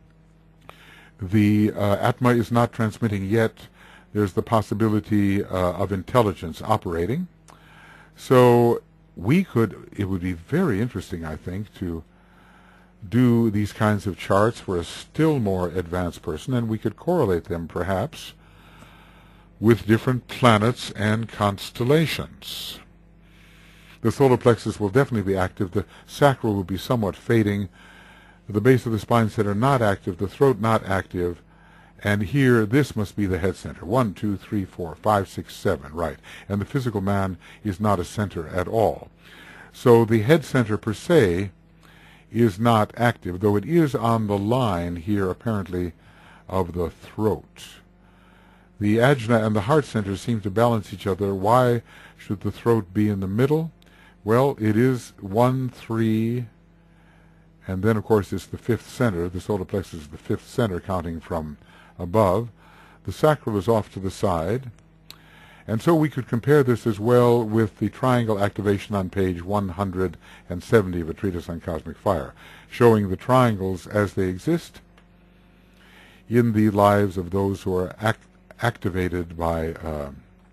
The uh, atma is not transmitting yet. There's the possibility uh, of intelligence operating. So we could, it would be very interesting, I think, to do these kinds of charts for a still more advanced person, and we could correlate them perhaps with different planets and constellations. The solar plexus will definitely be active. The sacral will be somewhat fading. The base of the spine center not active. The throat not active. And here, this must be the head center. One, two, three, four, five, six, seven, right. And the physical man is not a center at all. So the head center per se is not active, though it is on the line here, apparently, of the throat. The ajna and the heart center seem to balance each other. Why should the throat be in the middle? Well, it is one, three, and then, of course, it's the fifth center. The solar plexus is the fifth center, counting from above. The sacral is off to the side. And so we could compare this as well with the triangle activation on page one hundred seventy of A Treatise on Cosmic Fire, showing the triangles as they exist in the lives of those who are act activated by uh,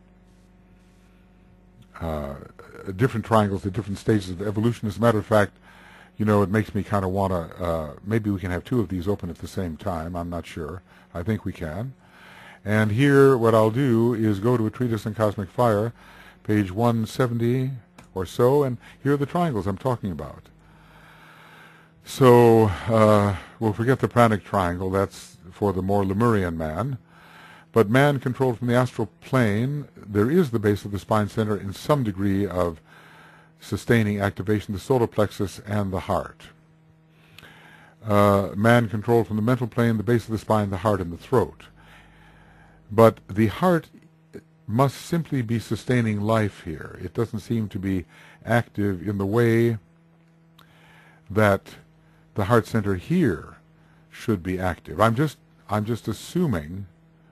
uh, different triangles at different stages of evolution. As a matter of fact, you know, it makes me kind of want to, uh, maybe we can have two of these open at the same time. I'm not sure. I think we can. And here, what I'll do is go to A Treatise on Cosmic Fire, page one seventy or so, and here are the triangles I'm talking about. So uh, we'll forget the pranic triangle. That's for the more Lemurian man. But man controlled from the astral plane, there is the base of the spine center in some degree of sustaining activation, the solar plexus and the heart. Uh, man controlled from the mental plane, the base of the spine, the heart, and the throat. But the heart must simply be sustaining life here. It doesn't seem to be active in the way that the heart center here should be active. I'm just I'm just assuming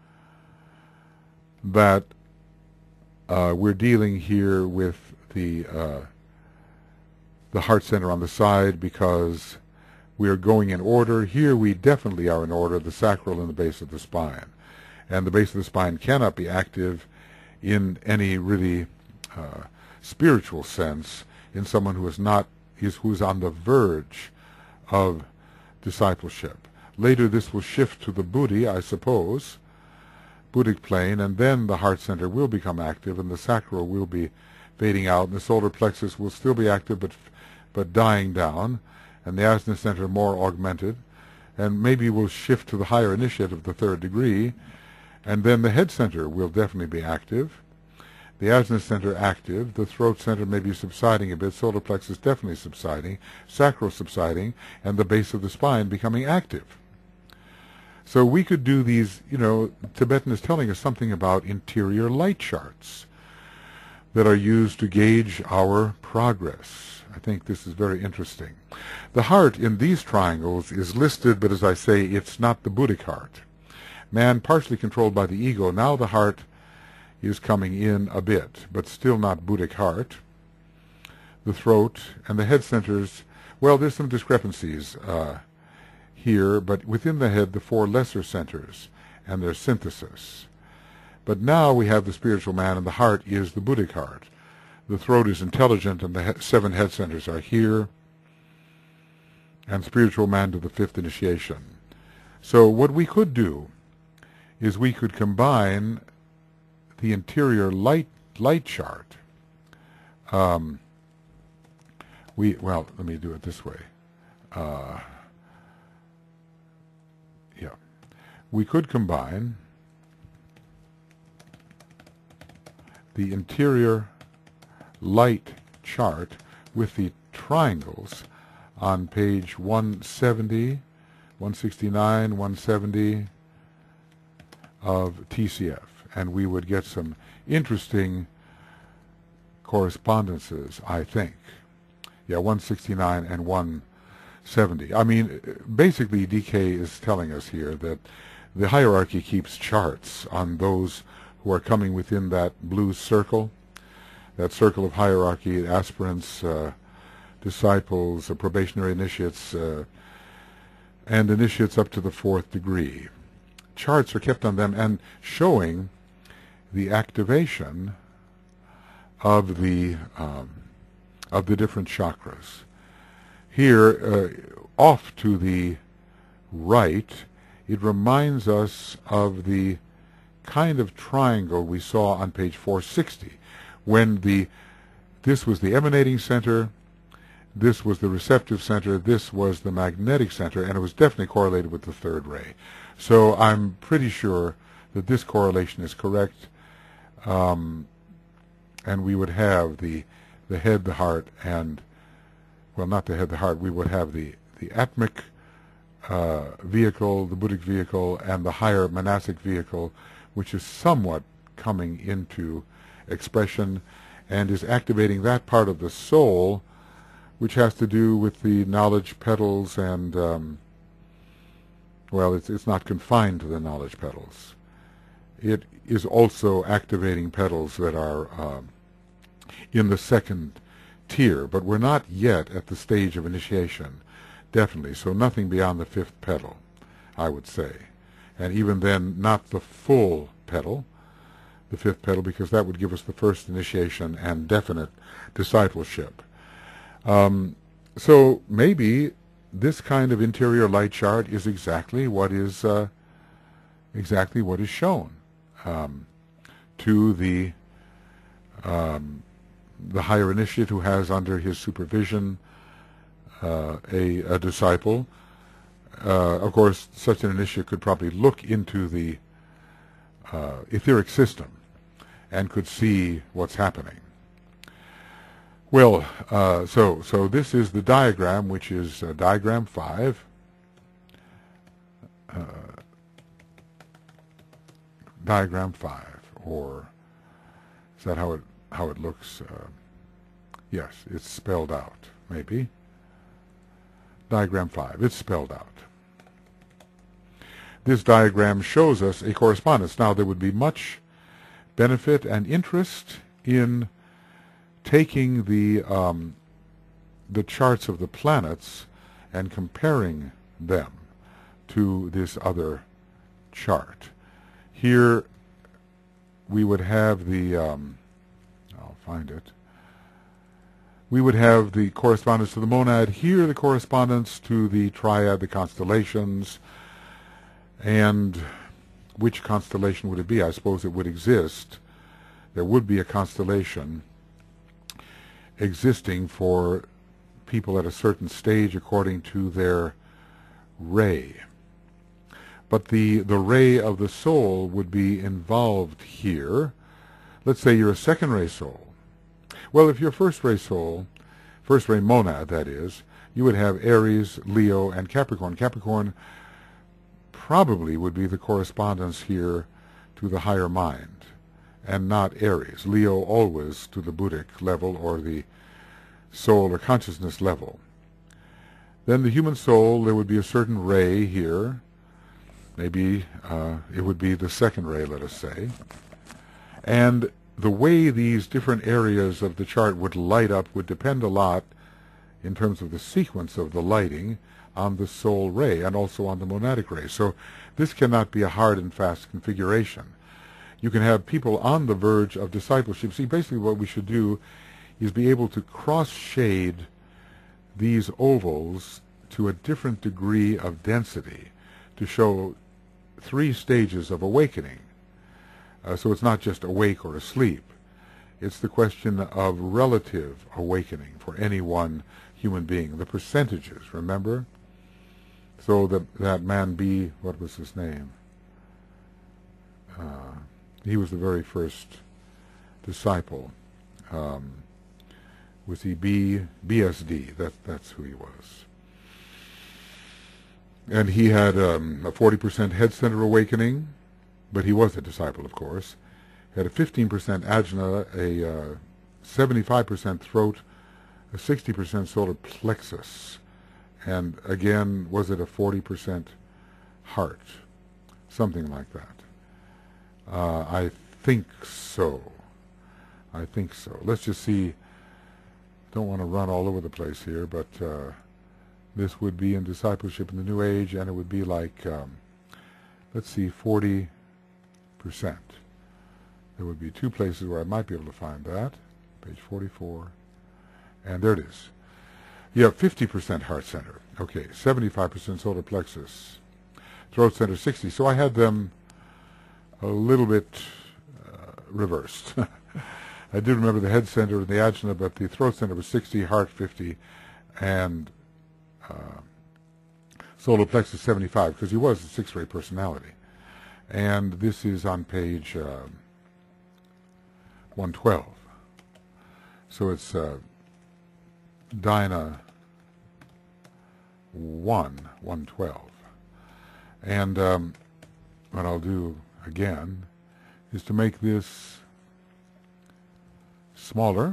that uh, we're dealing here with the uh, the heart center on the side because we are going in order. Here we definitely are in order, the sacral and the base of the spine. And the base of the spine cannot be active in any really uh, spiritual sense in someone who is not is who's on the verge of discipleship. Later this will shift to the buddhi, I suppose, Buddhic plane, and then the heart center will become active and the sacral will be fading out and the solar plexus will still be active but but dying down, and the ajna center more augmented, and maybe we'll shift to the higher initiate of the third degree, and then the head center will definitely be active, the ajna center active, the throat center may be subsiding a bit, solar plexus definitely subsiding, sacral subsiding, and the base of the spine becoming active. So we could do these, you know, Tibetan is telling us something about interior light charts that are used to gauge our progress. I think this is very interesting. The heart in these triangles is listed, but as I say, it's not the Buddhic heart. Man partially controlled by the ego. Now the heart is coming in a bit, but still not Buddhic heart. The throat and the head centers, well, there's some discrepancies uh, here, but within the head, the four lesser centers and their synthesis. But now we have the spiritual man, and the heart is the Buddhic heart. The throat is intelligent, and the he seven head centers are here, and spiritual man to the fifth initiation. So what we could do is we could combine the interior light light chart. Um, we well, let me do it this way. Uh, yeah, we could combine the interior light chart with the triangles on page one seventy, one sixty-nine, one seventy of T C F, and we would get some interesting correspondences, I think. Yeah, one sixty-nine and one seventy. I mean, basically D K is telling us here that the hierarchy keeps charts on those who are coming within that blue circle, that circle of hierarchy, aspirants, uh, disciples, uh, probationary initiates, uh, and initiates up to the fourth degree. Charts are kept on them and showing the activation of the um, of the different chakras. Here, uh, off to the right, it reminds us of the kind of triangle we saw on page four sixty, when the this was the emanating center, this was the receptive center, this was the magnetic center, and it was definitely correlated with the third ray. So I'm pretty sure that this correlation is correct, um, and we would have the the head, the heart, and, well, not the head, the heart, we would have the, the atmic uh, vehicle, the Buddhic vehicle, and the higher monastic vehicle, which is somewhat coming into expression and is activating that part of the soul which has to do with the knowledge petals and, um, well, it's, it's not confined to the knowledge petals. It is also activating petals that are um, in the second tier, but we're not yet at the stage of initiation, definitely, so nothing beyond the fifth petal, I would say. And even then, not the full petal, the fifth petal, because that would give us the first initiation and definite discipleship. Um, so maybe this kind of interior light chart is exactly what is uh, exactly what is shown um, to the um, the higher initiate who has under his supervision uh, a, a disciple. Uh, of course, such an initiate could probably look into the uh, etheric system and could see what's happening. Well, uh, so so this is the diagram, which is uh, diagram five. Uh, diagram five, or is that how it how it looks? Uh, yes, it's spelled out. Maybe diagram five. It's spelled out. This diagram shows us a correspondence. Now, there would be much benefit and interest in taking the um, the charts of the planets and comparing them to this other chart. Here we would have the, um, I'll find it, we would have the correspondence to the monad, here the correspondence to the triad, the constellations, and which constellation would it be? I suppose it would exist. There would be a constellation existing for people at a certain stage according to their ray. But the, the ray of the soul would be involved here. Let's say you're a second ray soul. Well, if you're first ray soul, first ray monad, that is, you would have Aries, Leo, and Capricorn. Capricorn probably would be the correspondence here to the higher mind, and not Aries. Leo always to the Buddhic level, or the soul or consciousness level. Then the human soul, there would be a certain ray here. Maybe uh, it would be the second ray, let us say. And the way these different areas of the chart would light up would depend a lot, in terms of the sequence of the lighting, on the soul ray and also on the monadic ray. So this cannot be a hard and fast configuration. You can have people on the verge of discipleship. See, basically what we should do is be able to cross-shade these ovals to a different degree of density to show three stages of awakening. Uh, so it's not just awake or asleep. It's the question of relative awakening for any one human being. The percentages, remember? So that, that man B, what was his name? Uh, he was the very first disciple. Um, was he B, B S D? That, that's who he was. And he had um, a forty percent head center awakening, but he was a disciple, of course. He had a fifteen percent ajna, a uh, seventy-five percent throat, a sixty percent solar plexus, and again, was it a forty percent heart? Something like that. Uh, I think so. I think so. Let's just see. Don't want to run all over the place here, but uh, this would be in discipleship in the New Age, and it would be like, um, let's see, forty percent. There would be two places where I might be able to find that. Page forty-four. And there it is. You have fifty percent heart center. Okay, seventy-five percent solar plexus. Throat center sixty. So I had them a little bit uh, reversed. I do remember the head center and the ajna, but the throat center was sixty, heart fifty, and uh, solar plexus seventy-five, because he was a six-ray personality. And this is on page uh, one twelve. So it's uh, Dhyana one, one twelve. And um, what I'll do again is to make this smaller.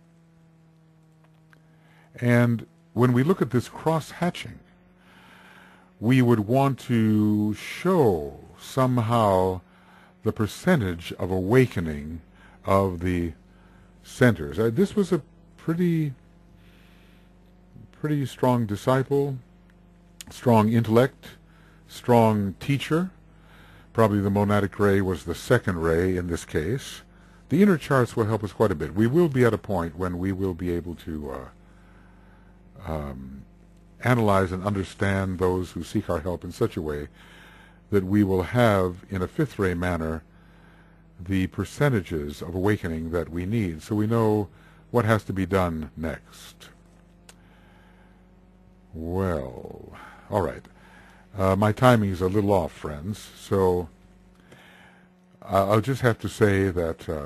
And when we look at this cross-hatching, we would want to show somehow the percentage of awakening of the centers. Uh, this was a pretty, pretty strong disciple, strong intellect, strong teacher. Probably the monadic ray was the second ray in this case. The inner charts will help us quite a bit. We will be at a point when we will be able to uh, um, analyze and understand those who seek our help in such a way that we will have, in a fifth ray manner, the percentages of awakening that we need, so we know what has to be done next. Well, all right. Uh, my timing is a little off, friends, so I'll just have to say that uh,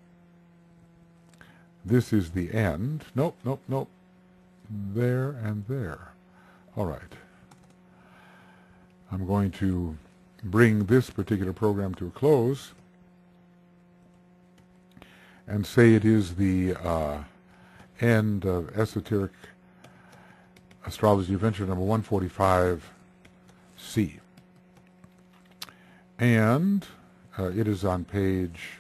this is the end. Nope, nope, nope. There and there. All right. I'm going to bring this particular program to a close and say it is the uh, end of Esoteric Astrology Adventure number one forty-five C. And uh, it is on page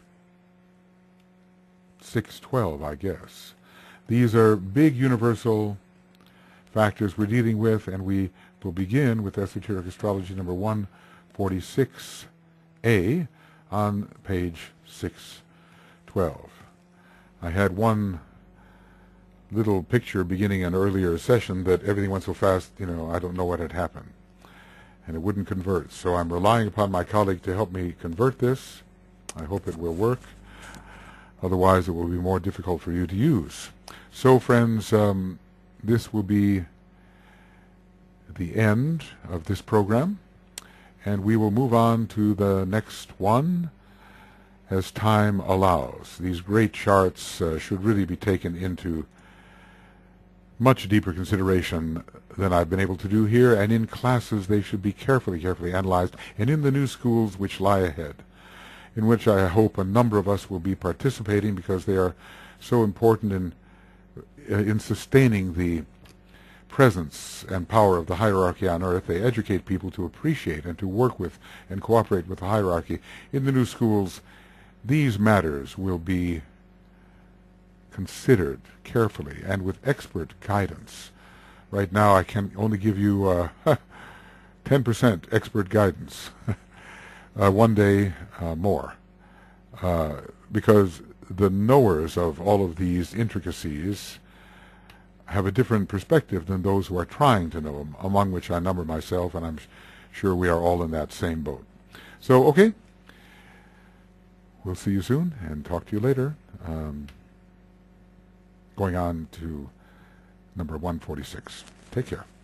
six twelve, I guess. These are big universal factors we're dealing with, and we will begin with Esoteric Astrology number one forty-six A on page six twelve. I had one little picture beginning an earlier session that everything went so fast, you know, I don't know what had happened. And it wouldn't convert. So I'm relying upon my colleague to help me convert this. I hope it will work. Otherwise, it will be more difficult for you to use. So, friends, um, this will be the end of this program. And we will move on to the next one as time allows. These great charts uh, should really be taken into much deeper consideration than I've been able to do here, and in classes they should be carefully, carefully analyzed, and in the new schools which lie ahead, in which I hope a number of us will be participating because they are so important in, uh, in sustaining the presence and power of the hierarchy on earth. They educate people to appreciate and to work with and cooperate with the hierarchy. In the new schools, these matters will be considered carefully and with expert guidance. Right now I can only give you uh, ten percent expert guidance. uh, one day uh, more. Uh, because the knowers of all of these intricacies have a different perspective than those who are trying to know them, among which I number myself, and I'm sure we are all in that same boat. So, okay. We'll see you soon and talk to you later. Um, going on to number one forty-six. Take care.